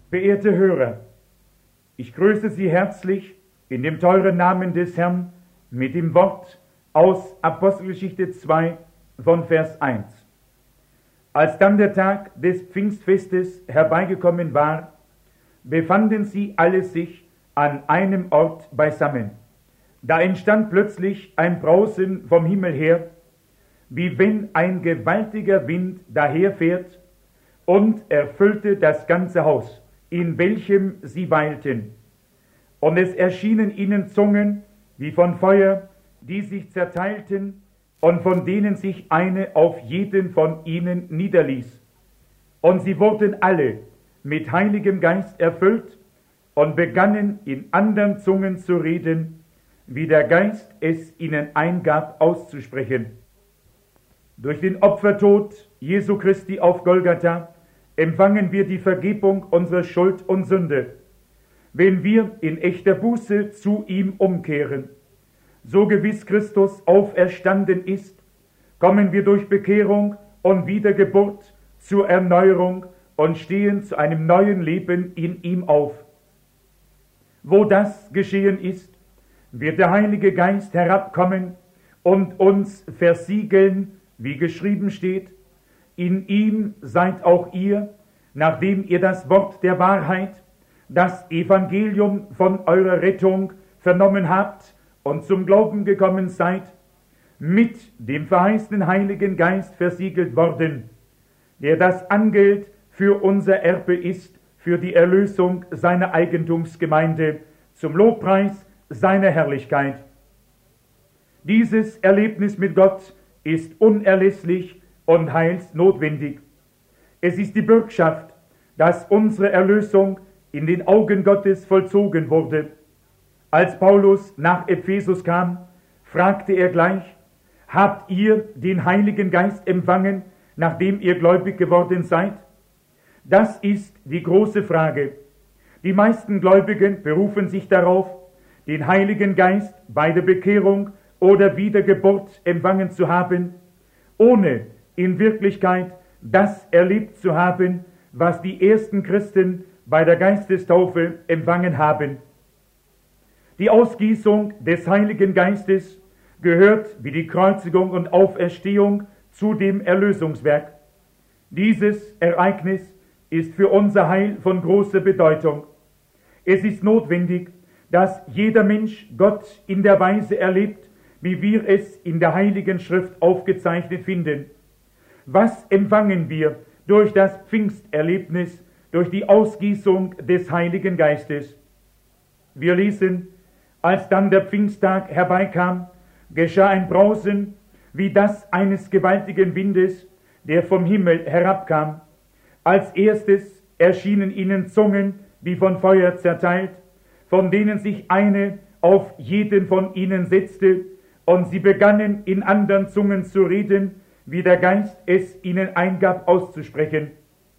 Verehrte Hörer, ich grüße Sie herzlich in dem teuren Namen des Herrn mit dem Wort aus Apostelgeschichte 2 von Vers 1. Als dann der Tag des Pfingstfestes herbeigekommen war, befanden sie alle sich an einem Ort beisammen. Da entstand plötzlich ein Brausen vom Himmel her, wie wenn ein gewaltiger Wind daherfährt, und erfüllte das ganze Haus, in welchem sie weilten. Und es erschienen ihnen Zungen wie von Feuer, die sich zerteilten, und von denen sich eine auf jeden von ihnen niederließ. Und sie wurden alle mit Heiligem Geist erfüllt und begannen in andern Zungen zu reden, wie der Geist es ihnen eingab auszusprechen. Durch den Opfertod Jesu Christi auf Golgatha empfangen wir die Vergebung unserer Schuld und Sünde, wenn wir in echter Buße zu ihm umkehren. So gewiss Christus auferstanden ist, kommen wir durch Bekehrung und Wiedergeburt zur Erneuerung und stehen zu einem neuen Leben in ihm auf. Wo das geschehen ist, wird der Heilige Geist herabkommen und uns versiegeln, wie geschrieben steht: In ihm seid auch ihr, nachdem ihr das Wort der Wahrheit, das Evangelium von eurer Rettung vernommen habt und zum Glauben gekommen seid, mit dem verheißenen Heiligen Geist versiegelt worden, der das Angeld für unser Erbe ist, für die Erlösung seiner Eigentumsgemeinde, zum Lobpreis seiner Herrlichkeit. Dieses Erlebnis mit Gott ist unerlässlich und heilsnotwendig. Es ist die Bürgschaft, dass unsere Erlösung in den Augen Gottes vollzogen wurde. Als Paulus nach Ephesus kam, fragte er gleich: Habt ihr den Heiligen Geist empfangen, nachdem ihr gläubig geworden seid? Das ist die große Frage. Die meisten Gläubigen berufen sich darauf, den Heiligen Geist bei der Bekehrung oder Wiedergeburt empfangen zu haben, ohne in Wirklichkeit das erlebt zu haben, was die ersten Christen bei der Geistestaufe empfangen haben. Die Ausgießung des Heiligen Geistes gehört wie die Kreuzigung und Auferstehung zu dem Erlösungswerk. Dieses Ereignis ist für unser Heil von großer Bedeutung. Es ist notwendig, dass jeder Mensch Gott in der Weise erlebt, wie wir es in der Heiligen Schrift aufgezeichnet finden. Was empfangen wir durch das Pfingsterlebnis, durch die Ausgießung des Heiligen Geistes? Wir lesen: Als dann der Pfingsttag herbeikam, geschah ein Brausen wie das eines gewaltigen Windes, der vom Himmel herabkam. Als erstes erschienen ihnen Zungen wie von Feuer zerteilt, von denen sich eine auf jeden von ihnen setzte, und sie begannen in andern Zungen zu reden, wie der Geist es ihnen eingab auszusprechen.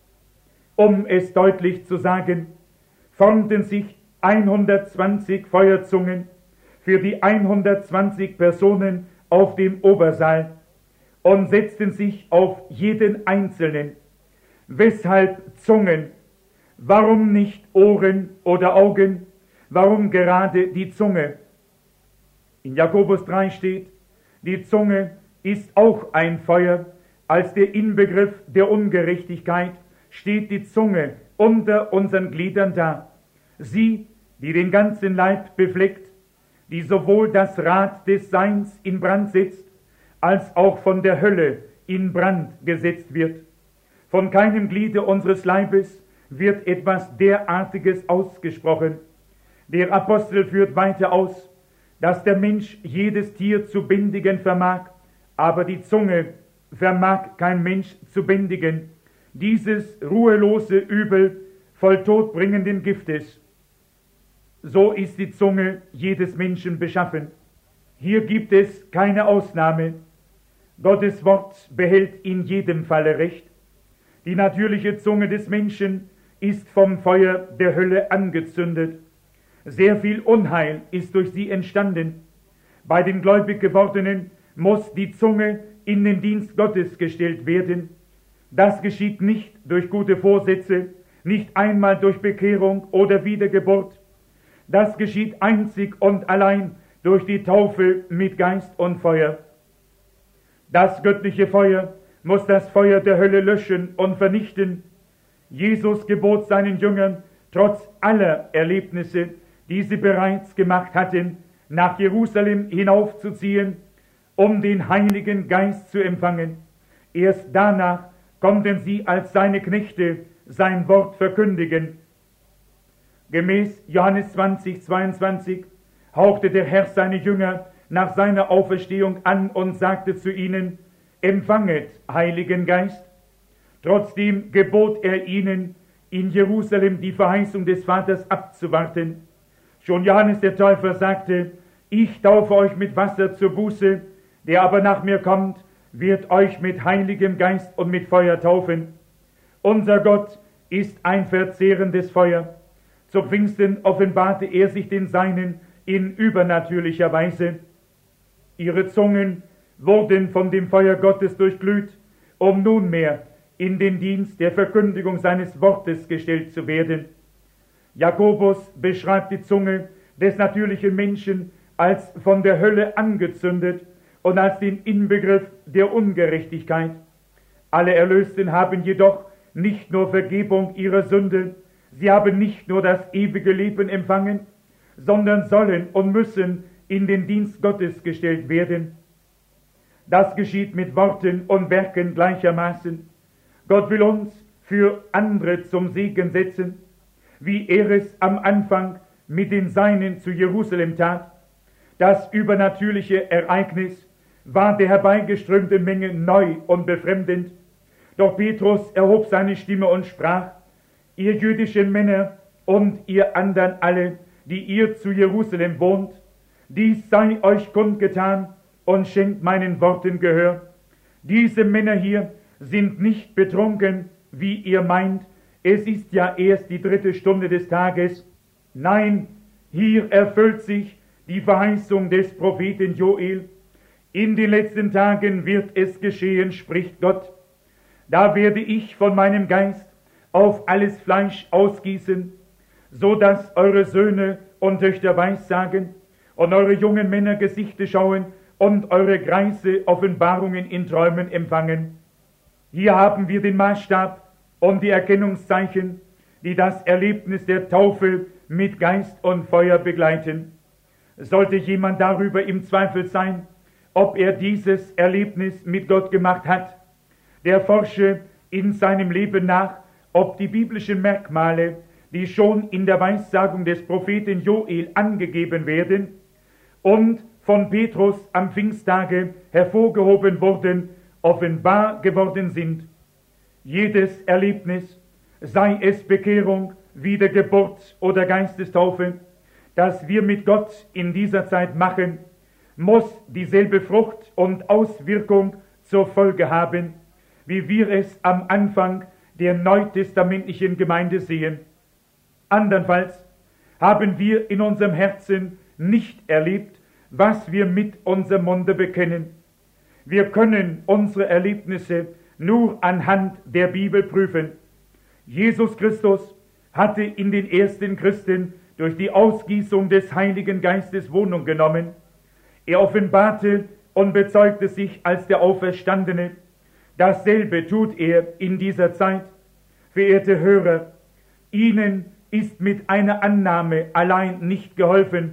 Um es deutlich zu sagen, formten sich 120 Feuerzungen für die 120 Personen auf dem Obersaal und setzten sich auf jeden Einzelnen. Weshalb Zungen? Warum nicht Ohren oder Augen? Warum gerade die Zunge? In Jakobus 3 steht: Die Zunge ist auch ein Feuer. Als der Inbegriff der Ungerechtigkeit steht die Zunge unter unseren Gliedern da. Sie, die den ganzen Leib befleckt, die sowohl das Rad des Seins in Brand setzt, als auch von der Hölle in Brand gesetzt wird. Von keinem Gliede unseres Leibes wird etwas derartiges ausgesprochen. Der Apostel führt weiter aus, dass der Mensch jedes Tier zu bändigen vermag, aber die Zunge vermag kein Mensch zu bändigen. Dieses ruhelose Übel voll todbringenden Giftes. So ist die Zunge jedes Menschen beschaffen. Hier gibt es keine Ausnahme. Gottes Wort behält in jedem Falle Recht. Die natürliche Zunge des Menschen ist vom Feuer der Hölle angezündet. Sehr viel Unheil ist durch sie entstanden. Bei den gläubig Gewordenen muss die Zunge in den Dienst Gottes gestellt werden. Das geschieht nicht durch gute Vorsätze, nicht einmal durch Bekehrung oder Wiedergeburt. Das geschieht einzig und allein durch die Taufe mit Geist und Feuer. Das göttliche Feuer muss das Feuer der Hölle löschen und vernichten. Jesus gebot seinen Jüngern, trotz aller Erlebnisse, die sie bereits gemacht hatten, nach Jerusalem hinaufzuziehen, um den Heiligen Geist zu empfangen. Erst danach konnten sie als seine Knechte sein Wort verkündigen. Gemäß Johannes 20,22 hauchte der Herr seine Jünger nach seiner Auferstehung an und sagte zu ihnen: Empfanget Heiligen Geist. Trotzdem gebot er ihnen, in Jerusalem die Verheißung des Vaters abzuwarten. Schon Johannes der Täufer sagte: Ich taufe euch mit Wasser zur Buße, der aber nach mir kommt, wird euch mit Heiligem Geist und mit Feuer taufen. Unser Gott ist ein verzehrendes Feuer. Zu Pfingsten offenbarte er sich den Seinen in übernatürlicher Weise. Ihre Zungen wurden von dem Feuer Gottes durchglüht, um nunmehr in den Dienst der Verkündigung seines Wortes gestellt zu werden. Jakobus beschreibt die Zunge des natürlichen Menschen als von der Hölle angezündet und als den Inbegriff der Ungerechtigkeit. Alle Erlösten haben jedoch nicht nur Vergebung ihrer Sünde, sie haben nicht nur das ewige Leben empfangen, sondern sollen und müssen in den Dienst Gottes gestellt werden. Das geschieht mit Worten und Werken gleichermaßen. Gott will uns für andere zum Segen setzen, wie er es am Anfang mit den Seinen zu Jerusalem tat. Das übernatürliche Ereignis war der herbeigeströmten Menge neu und befremdend. Doch Petrus erhob seine Stimme und sprach: Ihr jüdischen Männer und ihr anderen alle, die ihr zu Jerusalem wohnt, dies sei euch kundgetan und schenkt meinen Worten Gehör. Diese Männer hier sind nicht betrunken, wie ihr meint, es ist ja erst die 3. Stunde des Tages. Nein, hier erfüllt sich die Verheißung des Propheten Joel. In den letzten Tagen wird es geschehen, spricht Gott. Da werde ich von meinem Geist auf alles Fleisch ausgießen, so dass eure Söhne und Töchter Weissagen und eure jungen Männer Gesichte schauen und eure Greise Offenbarungen in Träumen empfangen. Hier haben wir den Maßstab und die Erkennungszeichen, die das Erlebnis der Taufe mit Geist und Feuer begleiten. Sollte jemand darüber im Zweifel sein, ob er dieses Erlebnis mit Gott gemacht hat, der forsche in seinem Leben nach, ob die biblischen Merkmale, die schon in der Weissagung des Propheten Joel angegeben werden und von Petrus am Pfingsttage hervorgehoben wurden, offenbar geworden sind. Jedes Erlebnis, sei es Bekehrung, Wiedergeburt oder Geistestaufe, das wir mit Gott in dieser Zeit machen, muss dieselbe Frucht und Auswirkung zur Folge haben, wie wir es am Anfang der neutestamentlichen Gemeinde sehen. Andernfalls haben wir in unserem Herzen nicht erlebt, was wir mit unserem Munde bekennen. Wir können unsere Erlebnisse nur anhand der Bibel prüfen. Jesus Christus hatte in den ersten Christen durch die Ausgießung des Heiligen Geistes Wohnung genommen. Er offenbarte und bezeugte sich als der Auferstandene. Dasselbe tut er in dieser Zeit. Verehrte Hörer, Ihnen ist mit einer Annahme allein nicht geholfen.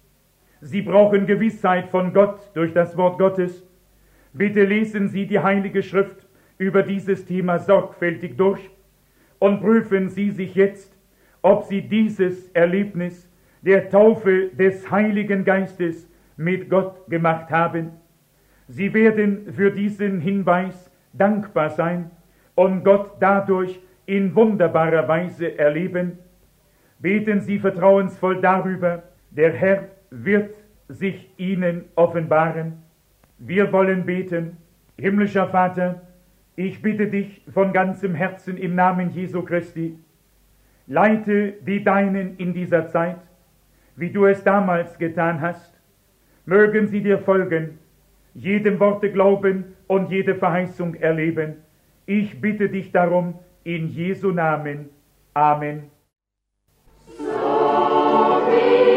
Sie brauchen Gewissheit von Gott durch das Wort Gottes. Bitte lesen Sie die Heilige Schrift über dieses Thema sorgfältig durch und prüfen Sie sich jetzt, ob Sie dieses Erlebnis der Taufe des Heiligen Geistes mit Gott gemacht haben. Sie werden für diesen Hinweis dankbar sein und Gott dadurch in wunderbarer Weise erleben. Beten Sie vertrauensvoll darüber, der Herr wird sich Ihnen offenbaren. Wir wollen beten. Himmlischer Vater, ich bitte dich von ganzem Herzen im Namen Jesu Christi, leite die Deinen in dieser Zeit, wie du es damals getan hast. Mögen sie dir folgen, jedem Worte glauben und jede Verheißung erleben. Ich bitte dich darum in Jesu Namen. Amen. So